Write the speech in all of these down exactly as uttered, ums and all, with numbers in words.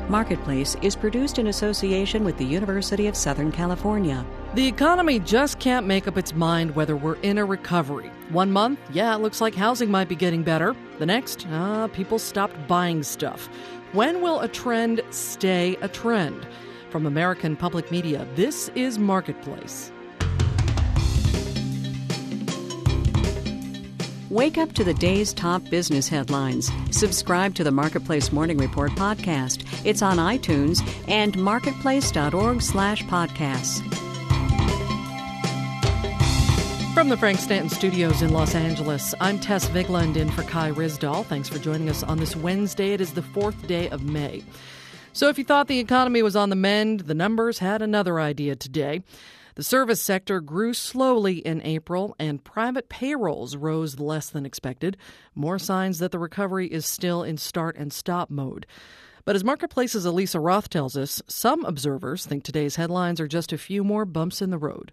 Marketplace is produced in association with the University of Southern California. The economy just can't make up its mind whether we're in a recovery. One month, yeah, it looks like housing might be getting better. The next, uh, people stopped buying stuff. When will a trend stay a trend? From American Public Media, this is Marketplace. Wake up to the day's top business headlines. Subscribe to the Marketplace Morning Report podcast. It's on iTunes and marketplace.org slash podcasts. From the Frank Stanton Studios in Los Angeles, I'm Tess Vigland in for Kai Risdahl. Thanks for joining us on this Wednesday. It is the fourth day of May. So if you thought the economy was on the mend, the numbers had another idea today. The service sector grew slowly in April, and private payrolls rose less than expected. More signs that the recovery is still in start and stop mode. But as Marketplace's Elisa Roth tells us, some observers think today's headlines are just a few more bumps in the road.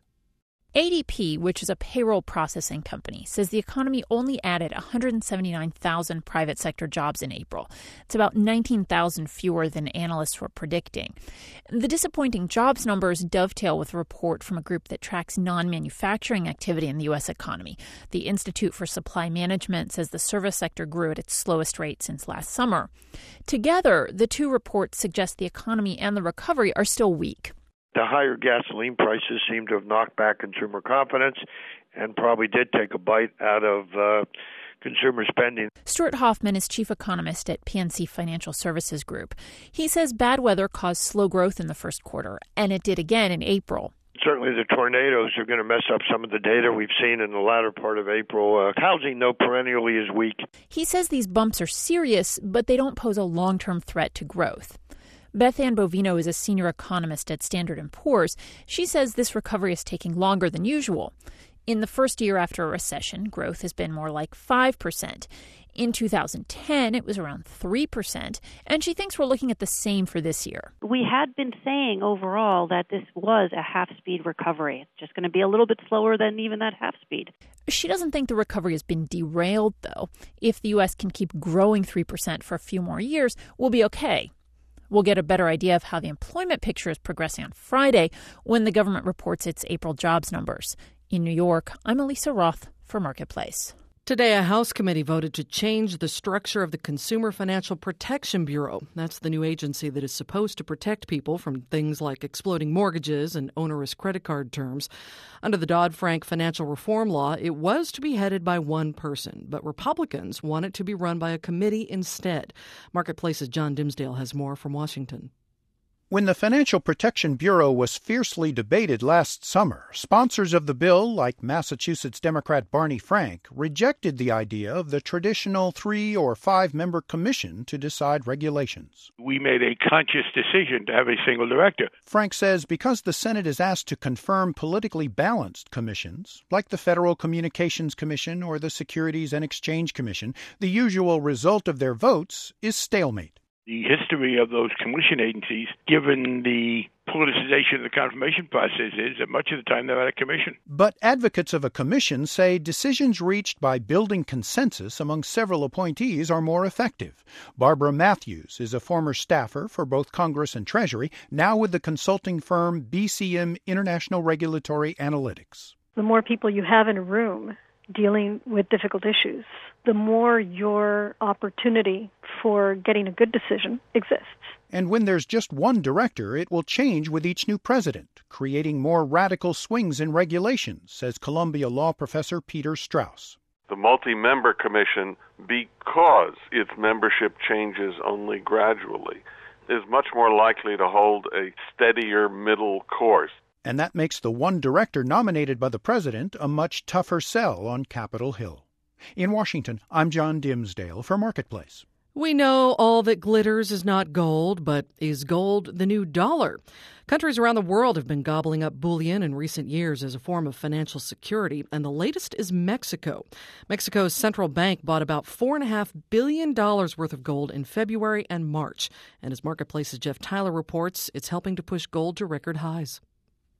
A D P, which is a payroll processing company, says the economy only added one hundred seventy-nine thousand private sector jobs in April. It's about nineteen thousand fewer than analysts were predicting. The disappointing jobs numbers dovetail with a report from a group that tracks non-manufacturing activity in the U S economy. The Institute for Supply Management says the service sector grew at its slowest rate since last summer. Together, the two reports suggest the economy and the recovery are still weak. The higher gasoline prices seem to have knocked back consumer confidence and probably did take a bite out of uh, consumer spending. Stuart Hoffman is chief economist at P N C Financial Services Group. He says bad weather caused slow growth in the first quarter, and it did again in April. Certainly the tornadoes are going to mess up some of the data we've seen in the latter part of April. Uh, housing, though, perennially is weak. He says these bumps are serious, but they don't pose a long-term threat to growth. Beth Ann Bovino is a senior economist at Standard and Poor's. She says this recovery is taking longer than usual. In the first year after a recession, growth has been more like five percent. In two thousand ten, it was around three percent, and she thinks we're looking at the same for this year. We had been saying overall that this was a half-speed recovery. It's just going to be a little bit slower than even that half-speed. She doesn't think the recovery has been derailed, though. If the U S can keep growing three percent for a few more years, we'll be okay. We'll get a better idea of how the employment picture is progressing on Friday when the government reports its April jobs numbers. In New York, I'm Elisa Roth for Marketplace. Today, a House committee voted to change the structure of the Consumer Financial Protection Bureau. That's the new agency that is supposed to protect people from things like exploding mortgages and onerous credit card terms. Under the Dodd-Frank financial reform law, it was to be headed by one person, but Republicans want it to be run by a committee instead. Marketplace's John Dimsdale has more from Washington. When the Financial Protection Bureau was fiercely debated last summer, sponsors of the bill, like Massachusetts Democrat Barney Frank, rejected the idea of the traditional three- or five-member commission to decide regulations. We made a conscious decision to have a single director. Frank says because the Senate is asked to confirm politically balanced commissions, like the Federal Communications Commission or the Securities and Exchange Commission, the usual result of their votes is stalemate. The history of those commission agencies, given the politicization of the confirmation process, is that much of the time they're out of commission. But advocates of a commission say decisions reached by building consensus among several appointees are more effective. Barbara Matthews is a former staffer for both Congress and Treasury, now with the consulting firm B C M International Regulatory Analytics. The more people you have in a room dealing with difficult issues, the more your opportunity for getting a good decision exists. And when there's just one director, it will change with each new president, creating more radical swings in regulations, says Columbia law professor Peter Strauss. The multi-member commission, because its membership changes only gradually, is much more likely to hold a steadier middle course. And that makes the one director nominated by the president a much tougher sell on Capitol Hill. In Washington, I'm John Dimsdale for Marketplace. We know all that glitters is not gold, but is gold the new dollar? Countries around the world have been gobbling up bullion in recent years as a form of financial security, and the latest is Mexico. Mexico's central bank bought about four point five billion dollars worth of gold in February and March. And as Marketplace's Jeff Tyler reports, it's helping to push gold to record highs.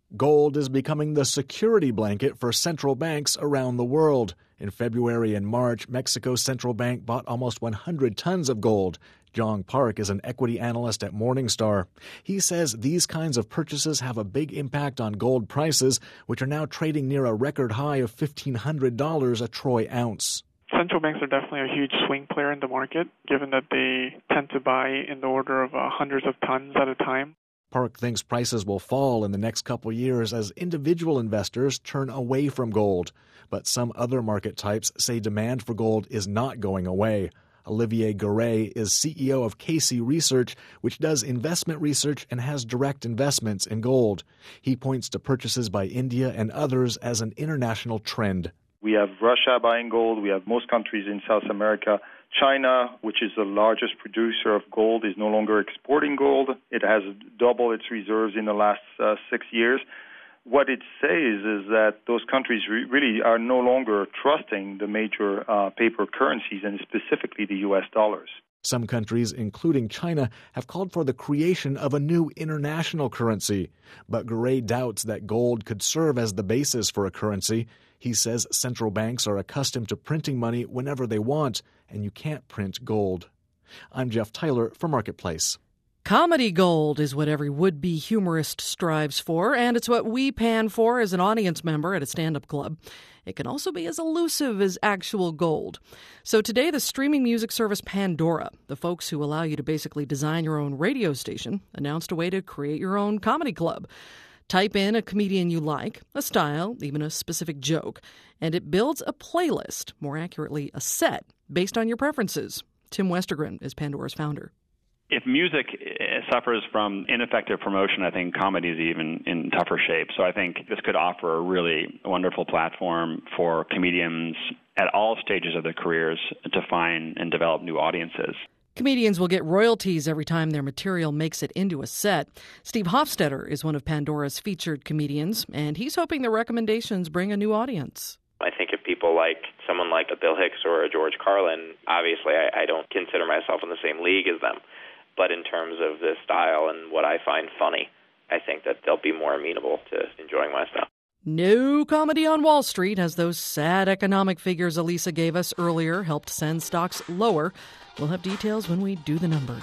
Gold is becoming the security blanket for central banks around the world. In February and March, Mexico's central bank bought almost one hundred tons of gold. Jong Park is an equity analyst at Morningstar. He says these kinds of purchases have a big impact on gold prices, which are now trading near a record high of fifteen hundred dollars a troy ounce. Central banks are definitely a huge swing player in the market, given that they tend to buy in the order of uh, hundreds of tons at a time. Park thinks prices will fall in the next couple years as individual investors turn away from gold. But some other market types say demand for gold is not going away. Olivier Garay is C E O of Casey Research, which does investment research and has direct investments in gold. He points to purchases by India and others as an international trend. We have Russia buying gold. We have most countries in South America. China, which is the largest producer of gold, is no longer exporting gold. It has doubled its reserves in the last uh, six years. What it says is that those countries re- really are no longer trusting the major uh, paper currencies, and specifically the U S dollars. Some countries, including China, have called for the creation of a new international currency. But Garay doubts that gold could serve as the basis for a currency. He says central banks are accustomed to printing money whenever they want, and you can't print gold. I'm Jeff Tyler for Marketplace. Comedy gold is what every would-be humorist strives for, and it's what we pan for as an audience member at a stand-up club. It can also be as elusive as actual gold. So today, the streaming music service Pandora, the folks who allow you to basically design your own radio station, announced a way to create your own comedy club. Type in a comedian you like, a style, even a specific joke, and it builds a playlist, more accurately, a set, based on your preferences. Tim Westergren is Pandora's founder. If music suffers from ineffective promotion, I think comedy is even in tougher shape. So I think this could offer a really wonderful platform for comedians at all stages of their careers to find and develop new audiences. Comedians will get royalties every time their material makes it into a set. Steve Hofstetter is one of Pandora's featured comedians, and he's hoping the recommendations bring a new audience. I think if people like someone like a Bill Hicks or a George Carlin, obviously I, I don't consider myself in the same league as them. But in terms of the style and what I find funny, I think that they'll be more amenable to enjoying my stuff. No comedy on Wall Street, as those sad economic figures Elisa gave us earlier helped send stocks lower. We'll have details when we do the numbers.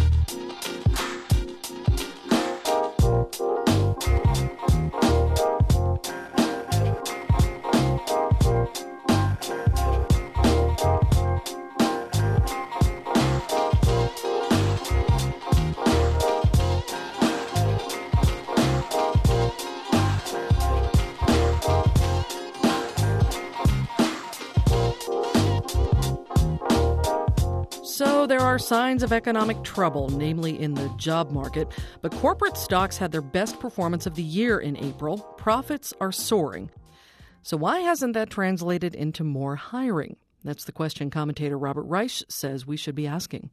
So there are signs of economic trouble, namely in the job market. But corporate stocks had their best performance of the year in April. Profits are soaring. So why hasn't that translated into more hiring? That's the question commentator Robert Reich says we should be asking.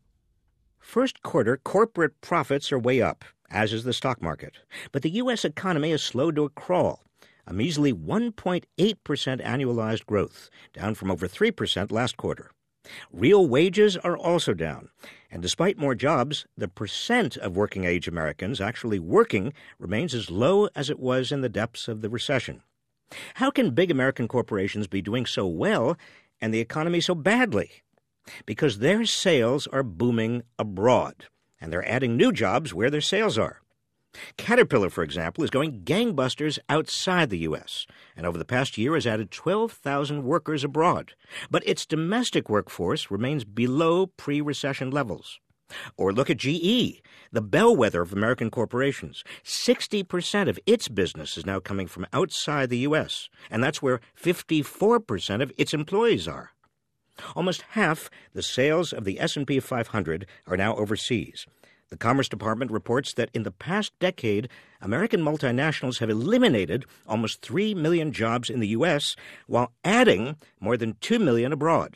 First quarter corporate profits are way up, as is the stock market. But the U S economy has slowed to a crawl, a measly one point eight percent annualized growth, down from over three percent last quarter. Real wages are also down, and despite more jobs, the percent of working-age Americans actually working remains as low as it was in the depths of the recession. How can big American corporations be doing so well and the economy so badly? Because their sales are booming abroad, and they're adding new jobs where their sales are. Caterpillar, for example, is going gangbusters outside the U S, and over the past year has added twelve thousand workers abroad. But its domestic workforce remains below pre-recession levels. Or look at G E, the bellwether of American corporations. sixty percent of its business is now coming from outside the U S, and that's where fifty-four percent of its employees are. Almost half the sales of the S and P five hundred are now overseas. The Commerce Department reports that in the past decade, American multinationals have eliminated almost three million jobs in the U S while adding more than two million abroad.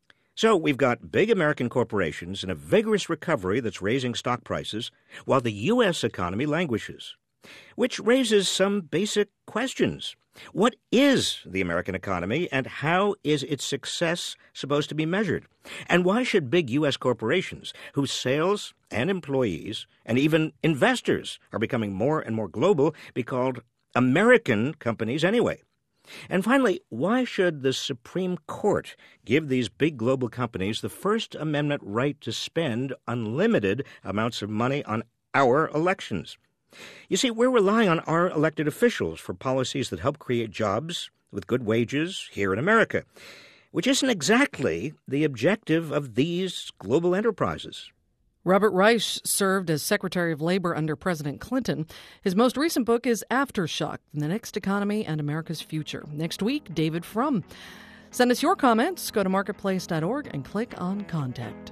So we've got big American corporations in a vigorous recovery that's raising stock prices while the U S economy languishes, which raises some basic questions. What is the American economy, and how is its success supposed to be measured? And why should big U S corporations, whose sales and employees and even investors are becoming more and more global, be called American companies anyway? And finally, why should the Supreme Court give these big global companies the First Amendment right to spend unlimited amounts of money on our elections? You see, we're relying on our elected officials for policies that help create jobs with good wages here in America, which isn't exactly the objective of these global enterprises. Robert Reich served as Secretary of Labor under President Clinton. His most recent book is Aftershock, The Next Economy and America's Future. Next week, David Frum. Send us your comments. Go to marketplace dot org and click on Contact.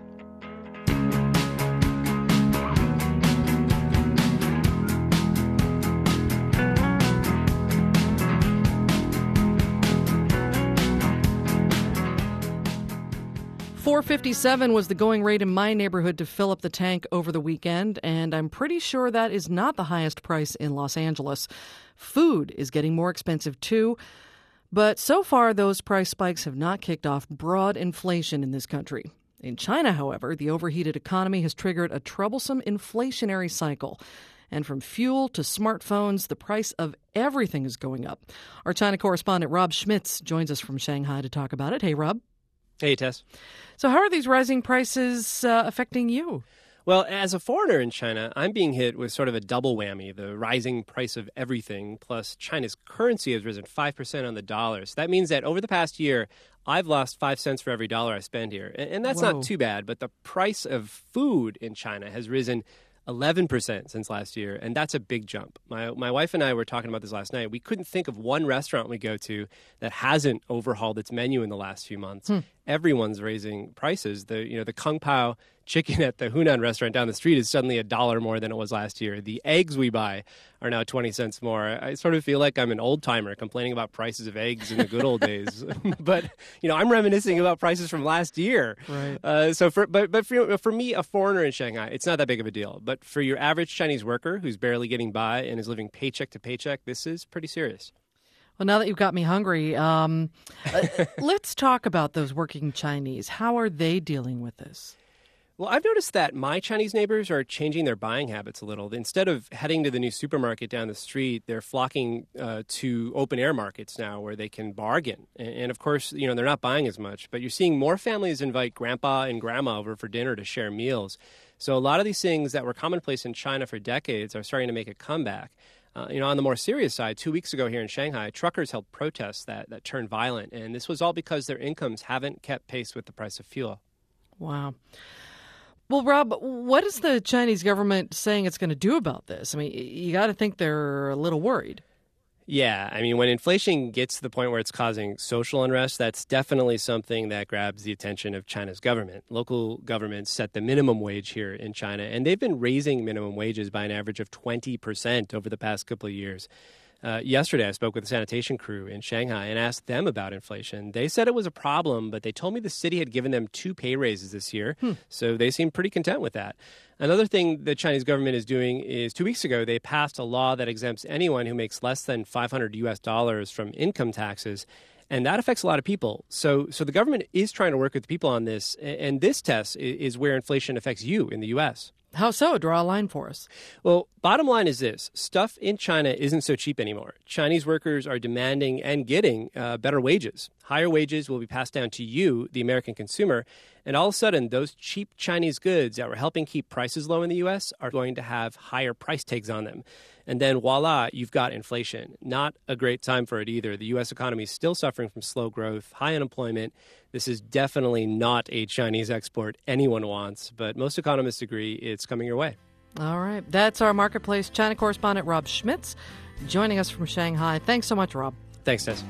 four fifty-seven was the going rate in my neighborhood to fill up the tank over the weekend, and I'm pretty sure that is not the highest price in Los Angeles. Food is getting more expensive too, but so far those price spikes have not kicked off broad inflation in this country. In China, however, the overheated economy has triggered a troublesome inflationary cycle. And from fuel to smartphones, the price of everything is going up. Our China correspondent Rob Schmitz joins us from Shanghai to talk about it. Hey, Rob. Hey, Tess. So how are these rising prices uh, affecting you? Well, as a foreigner in China, I'm being hit with sort of a double whammy, the rising price of everything, plus China's currency has risen five percent on the dollar. So that means that over the past year, I've lost five cents for every dollar I spend here. And, and that's Whoa. not too bad, but the price of food in China has risen eleven percent since last year, and that's a big jump. My my wife and I were talking about this last night. We couldn't think of one restaurant we go to that hasn't overhauled its menu in the last few months. Hmm. Everyone's raising prices. The you know the Kung Pao chicken at the Hunan restaurant down the street is suddenly a dollar more than it was last year. The eggs we buy are now twenty cents more. I sort of feel like I'm an old-timer complaining about prices of eggs in the good old days. But, you know, I'm reminiscing about prices from last year. Right. Uh, so, for, but, but for, for me, a foreigner in Shanghai, it's not that big of a deal. But for your average Chinese worker who's barely getting by and is living paycheck to paycheck, this is pretty serious. Well, now that you've got me hungry, um, uh, let's talk about those working Chinese. How are they dealing with this? Well, I've noticed that my Chinese neighbors are changing their buying habits a little. Instead of heading to the new supermarket down the street, they're flocking uh, to open-air markets now where they can bargain. And, and, of course, you know, they're not buying as much. But you're seeing more families invite grandpa and grandma over for dinner to share meals. So a lot of these things that were commonplace in China for decades are starting to make a comeback. Uh, you know, on the more serious side, two weeks ago here in Shanghai, truckers held protests that, that turned violent. And this was all because their incomes haven't kept pace with the price of fuel. Wow. Well, Rob, what is the Chinese government saying it's going to do about this? I mean, you got to think they're a little worried. Yeah, I mean, when inflation gets to the point where it's causing social unrest, that's definitely something that grabs the attention of China's government. Local governments set the minimum wage here in China, and they've been raising minimum wages by an average of twenty percent over the past couple of years. Uh, yesterday, I spoke with a sanitation crew in Shanghai and asked them about inflation. They said it was a problem, but they told me the city had given them two pay raises this year, hmm. so they seem pretty content with that. Another thing the Chinese government is doing is two weeks ago, they passed a law that exempts anyone who makes less than five hundred U S dollars from income taxes, and that affects a lot of people. So, so the government is trying to work with people on this, and this test is where inflation affects you in the U S. How so? Draw a line for us. Well, bottom line is this. Stuff in China isn't so cheap anymore. Chinese workers are demanding and getting uh, better wages. Higher wages will be passed down to you, the American consumer. And all of a sudden, those cheap Chinese goods that were helping keep prices low in the U S are going to have higher price tags on them. And then voila, you've got inflation. Not a great time for it either. The U S economy is still suffering from slow growth, high unemployment. This is definitely not a Chinese export anyone wants, but most economists agree it's coming your way. All right. That's our Marketplace China correspondent, Rob Schmitz, joining us from Shanghai. Thanks so much, Rob. Thanks, Tess.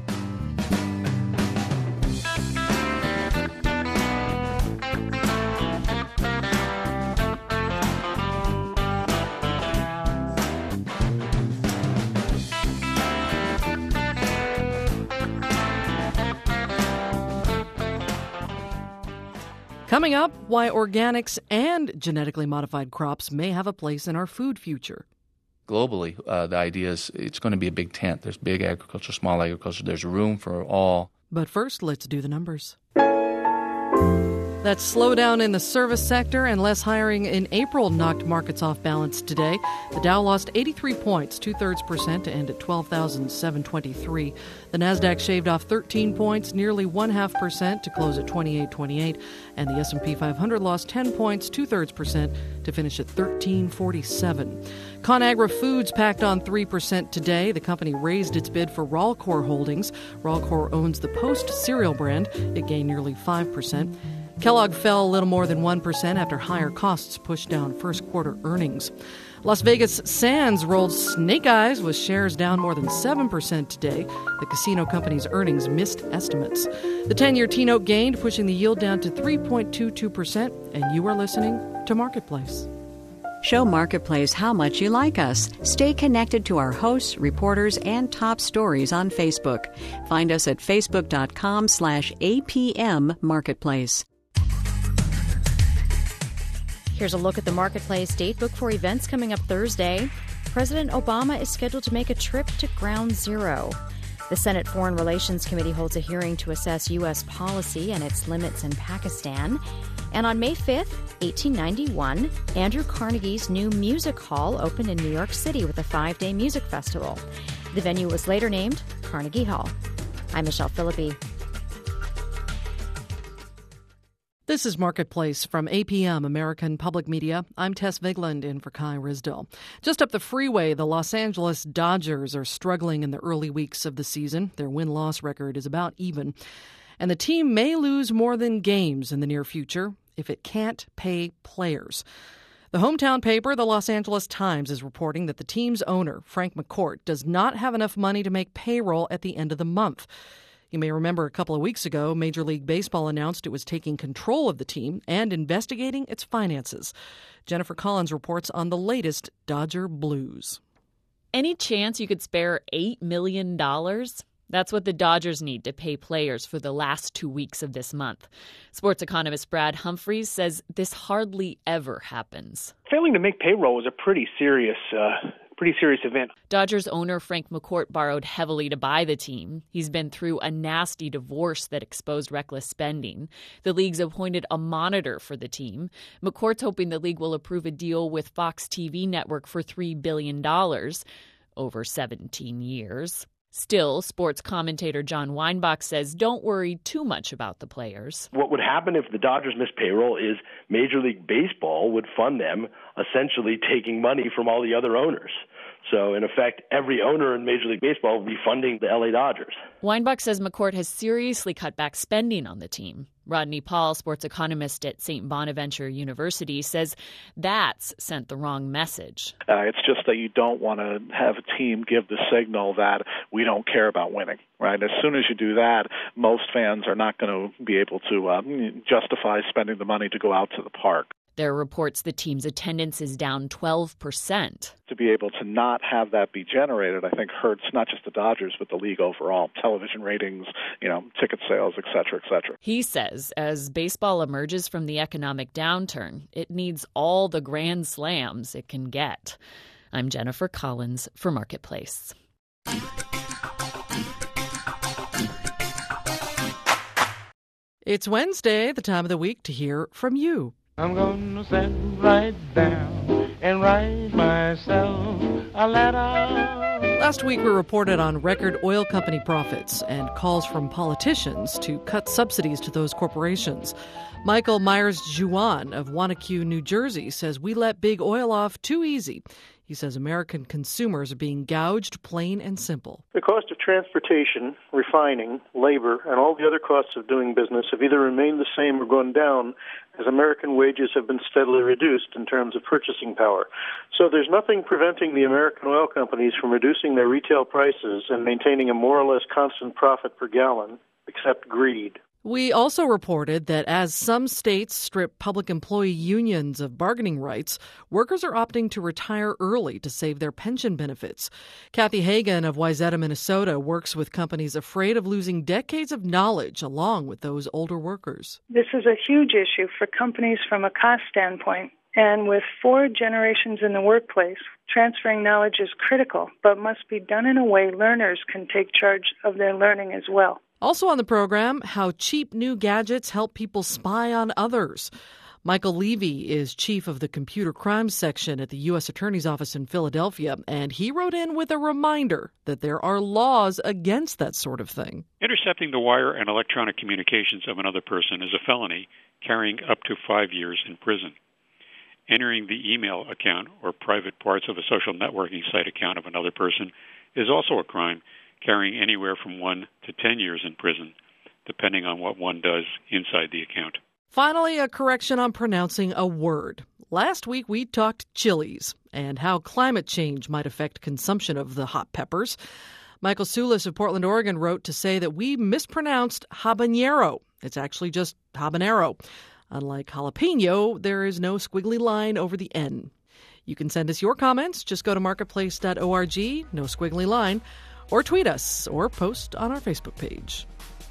Coming up, why organics and genetically modified crops may have a place in our food future. Globally, uh, the idea is it's going to be a big tent. There's big agriculture, small agriculture. There's room for all. But first, let's do the numbers. The That slowdown in the service sector and less hiring in April knocked markets off balance today. The Dow lost eighty-three points, two-thirds percent, to end at twelve thousand seven hundred twenty-three. The Nasdaq shaved off thirteen points, nearly one-half percent, to close at twenty-eight twenty-eight. And the S and P five hundred lost ten points, two-thirds percent, to finish at thirteen forty-seven. ConAgra Foods packed on three percent today. The company raised its bid for Rawlcore Holdings. Rawlcore owns the Post cereal brand. It gained nearly five percent. Kellogg fell a little more than one percent after higher costs pushed down first quarter earnings. Las Vegas Sands rolled snake eyes with shares down more than seven percent today. The casino company's earnings missed estimates. The ten-year T-note gained, pushing the yield down to three point two two percent. And you are listening to Marketplace. Show Marketplace how much you like us. Stay connected to our hosts, reporters, and top stories on Facebook. Find us at facebook.com slash APM Marketplace. Here's a look at the Marketplace datebook for events coming up Thursday. President Obama is scheduled to make a trip to Ground Zero. The Senate Foreign Relations Committee holds a hearing to assess U S policy and its limits in Pakistan. And on May fifth, eighteen ninety-one, Andrew Carnegie's new music hall opened in New York City with a five-day music festival. The venue was later named Carnegie Hall. I'm Michelle Philippi. This is Marketplace from A P M, American Public Media. I'm Tess Vigland in for Kai Risdell. Just up the freeway, the Los Angeles Dodgers are struggling in the early weeks of the season. Their win-loss record is about even. And the team may lose more than games in the near future if it can't pay players. The hometown paper, the Los Angeles Times, is reporting that the team's owner, Frank McCourt, does not have enough money to make payroll at the end of the month. You may remember a couple of weeks ago, Major League Baseball announced it was taking control of the team and investigating its finances. Jennifer Collins reports on the latest Dodger blues. Any chance you could spare eight million dollars? That's what the Dodgers need to pay players for the last two weeks of this month. Sports economist Brad Humphreys says this hardly ever happens. Failing to make payroll is a pretty serious uh Pretty serious event. Dodgers owner Frank McCourt borrowed heavily to buy the team. He's been through a nasty divorce that exposed reckless spending. The league's appointed a monitor for the team. McCourt's hoping the league will approve a deal with Fox T V network for three billion dollars over seventeen years. Still, sports commentator John Weinbach says don't worry too much about the players. What would happen if the Dodgers missed payroll is Major League Baseball would fund them, essentially taking money from all the other owners. So, in effect, every owner in Major League Baseball would be funding the L A Dodgers. Weinbach says McCourt has seriously cut back spending on the team. Rodney Paul, sports economist at Saint Bonaventure University, says that's sent the wrong message. Uh, it's just that you don't want to have a team give the signal that we don't care about winning, right? As soon as you do that, most fans are not going to be able to uh, justify spending the money to go out to the park. There are reports the team's attendance is down twelve percent. To be able to not have that be generated, I think, hurts not just the Dodgers, but the league overall. Television ratings, you know, ticket sales, et cetera, et cetera. He says as baseball emerges from the economic downturn, it needs all the grand slams it can get. I'm Jennifer Collins for Marketplace. It's Wednesday, the time of the week to hear from you. I'm gonna sit right down and write myself a letter. Last week we reported on record oil company profits and calls from politicians to cut subsidies to those corporations. Michael Myers-Juwan of Wanacue, New Jersey, says we let big oil off too easy. He says American consumers are being gouged plain and simple. The cost of transportation, refining, labor, and all the other costs of doing business have either remained the same or gone down as American wages have been steadily reduced in terms of purchasing power. So there's nothing preventing the American oil companies from reducing their retail prices and maintaining a more or less constant profit per gallon, except greed. We also reported that as some states strip public employee unions of bargaining rights, workers are opting to retire early to save their pension benefits. Kathy Hagan of Wayzata, Minnesota, works with companies afraid of losing decades of knowledge along with those older workers. This is a huge issue for companies from a cost standpoint. And with four generations in the workplace, transferring knowledge is critical, but must be done in a way learners can take charge of their learning as well. Also on the program, how cheap new gadgets help people spy on others. Michael Levy is chief of the computer crimes section at the U S Attorney's Office in Philadelphia, and he wrote in with a reminder that there are laws against that sort of thing. Intercepting the wire and electronic communications of another person is a felony, carrying up to five years in prison. Entering the email account or private parts of a social networking site account of another person is also a crime, carrying anywhere from one to ten years in prison, depending on what one does inside the account. Finally, a correction on pronouncing a word. Last week, we talked chilies and how climate change might affect consumption of the hot peppers. Michael Sulis of Portland, Oregon, wrote to say that we mispronounced habanero. It's actually just habanero. Unlike jalapeno, there is no squiggly line over the N. You can send us your comments. Just go to marketplace dot org, no squiggly line, or tweet us or post on our Facebook page.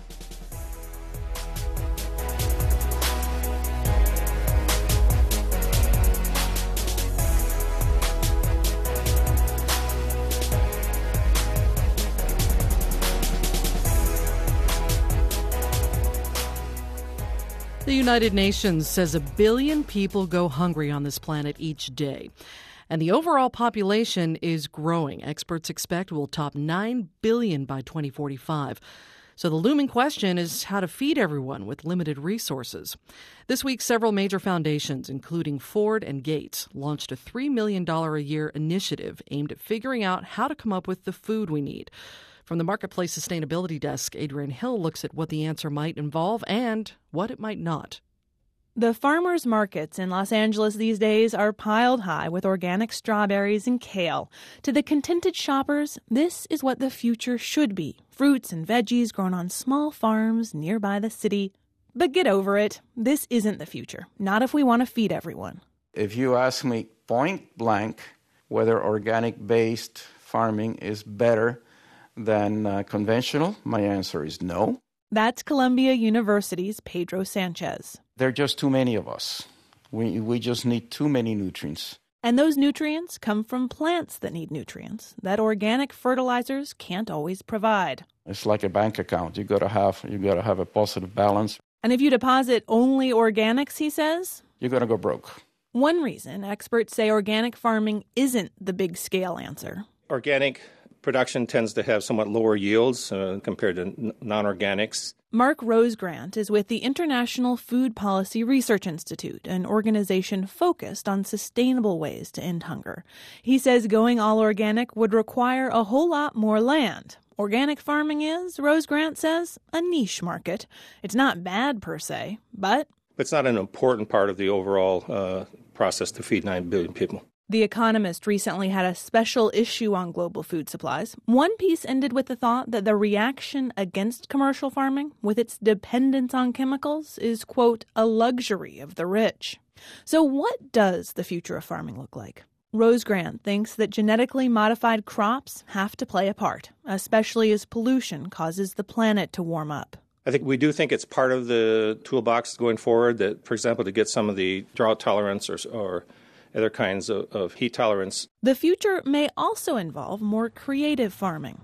The United Nations says a billion people go hungry on this planet each day. And the overall population is growing. Experts expect will top nine billion by twenty forty-five. So the looming question is how to feed everyone with limited resources. This week, several major foundations, including Ford and Gates, launched a three million dollars a year initiative aimed at figuring out how to come up with the food we need. From the Marketplace Sustainability Desk, Adrienne Hill looks at what the answer might involve and what it might not. The farmers' markets in Los Angeles these days are piled high with organic strawberries and kale. To the contented shoppers, this is what the future should be. Fruits and veggies grown on small farms nearby the city. But get over it. This isn't the future. Not if we want to feed everyone. If you ask me point blank whether organic-based farming is better than uh, conventional, my answer is no. That's Columbia University's Pedro Sanchez. There are just too many of us. We we just need too many nutrients. And those nutrients come from plants that need nutrients that organic fertilizers can't always provide. It's like a bank account. You gotta have you gotta have a positive balance. And if you deposit only organics, he says, you're gonna go broke. One reason experts say organic farming isn't the big scale answer. Organic production tends to have somewhat lower yields uh, compared to n- non-organics. Mark Rosegrant is with the International Food Policy Research Institute, an organization focused on sustainable ways to end hunger. He says going all organic would require a whole lot more land. Organic farming is, Rosegrant says, a niche market. It's not bad per se, but it's not an important part of the overall uh, process to feed nine billion people. The Economist recently had a special issue on global food supplies. One piece ended with the thought that the reaction against commercial farming, with its dependence on chemicals, is, quote, a luxury of the rich. So what does the future of farming look like? Rosegrant thinks that genetically modified crops have to play a part, especially as pollution causes the planet to warm up. I think we do think it's part of the toolbox going forward that, for example, to get some of the drought tolerance or, or other kinds of, of heat tolerance. The future may also involve more creative farming.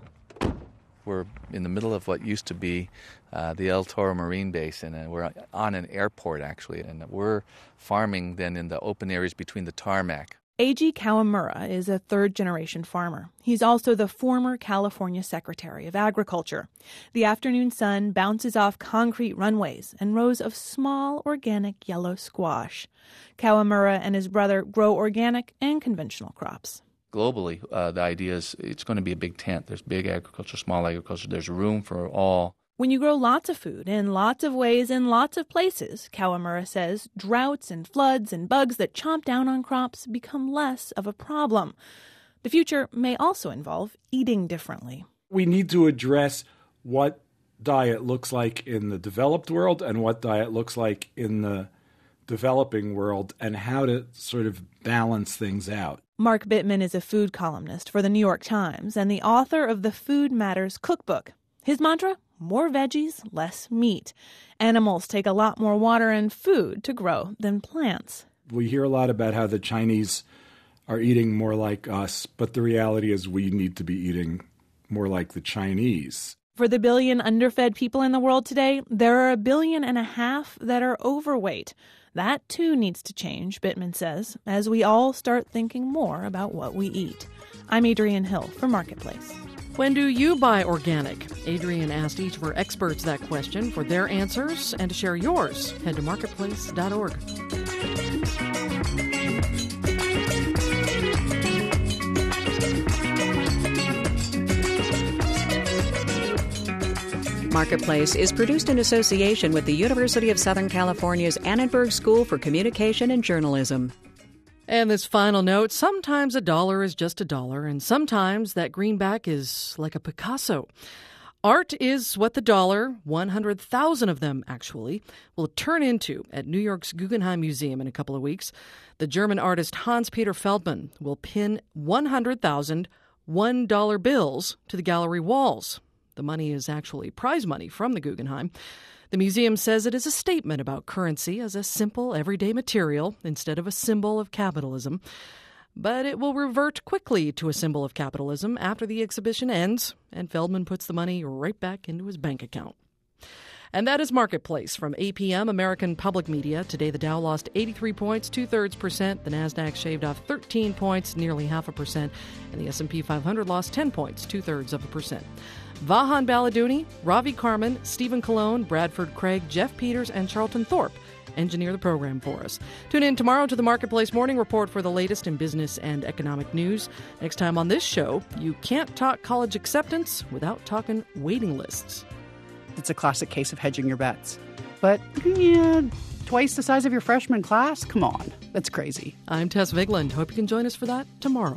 We're in the middle of what used to be uh, the El Toro Marine Basin, and we're on an airport, actually, and we're farming then in the open areas between the tarmac. Eiji Kawamura is a third-generation farmer. He's also the former California Secretary of Agriculture. The afternoon sun bounces off concrete runways and rows of small organic yellow squash. Kawamura and his brother grow organic and conventional crops. Globally, uh, the idea is it's going to be a big tent. There's big agriculture, small agriculture. There's room for all. When you grow lots of food in lots of ways in lots of places, Kawamura says, droughts and floods and bugs that chomp down on crops become less of a problem. The future may also involve eating differently. We need to address what diet looks like in the developed world and what diet looks like in the developing world and how to sort of balance things out. Mark Bittman is a food columnist for the New York Times and the author of the Food Matters Cookbook. His mantra? More veggies, less meat. Animals take a lot more water and food to grow than plants. We hear a lot about how the Chinese are eating more like us, but the reality is we need to be eating more like the Chinese. For the billion underfed people in the world today, there are a billion and a half that are overweight. That, too, needs to change, Bittman says, as we all start thinking more about what we eat. I'm Adrienne Hill for Marketplace. When do you buy organic? Adrienne asked each of her experts that question. For their answers and to share yours, head to marketplace dot org. Marketplace is produced in association with the University of Southern California's Annenberg School for Communication and Journalism. And this final note, sometimes a dollar is just a dollar, and sometimes that greenback is like a Picasso. Art is what the dollar, one hundred thousand of them actually, will turn into at New York's Guggenheim Museum in a couple of weeks. The German artist Hans-Peter Feldman will pin one hundred thousand one-dollar bills to the gallery walls. The money is actually prize money from the Guggenheim. The museum says it is a statement about currency as a simple, everyday material instead of a symbol of capitalism. But it will revert quickly to a symbol of capitalism after the exhibition ends, and Feldman puts the money right back into his bank account. And that is Marketplace from A P M, American Public Media. Today the Dow lost eighty-three points, two-thirds percent. The Nasdaq shaved off thirteen points, nearly half a percent. And the S and P five hundred lost ten points, two-thirds of a percent. Vahan Baladouni, Ravi Carmen, Stephen Colon, Bradford Craig, Jeff Peters, and Charlton Thorpe engineer the program for us. Tune in tomorrow to the Marketplace Morning Report for the latest in business and economic news. Next time on this show, you can't talk college acceptance without talking waiting lists. It's a classic case of hedging your bets. But, yeah, twice the size of your freshman class? Come on. That's crazy. I'm Tess Vigland. Hope you can join us for that tomorrow.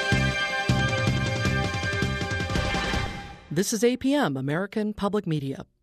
This is A P M, American Public Media.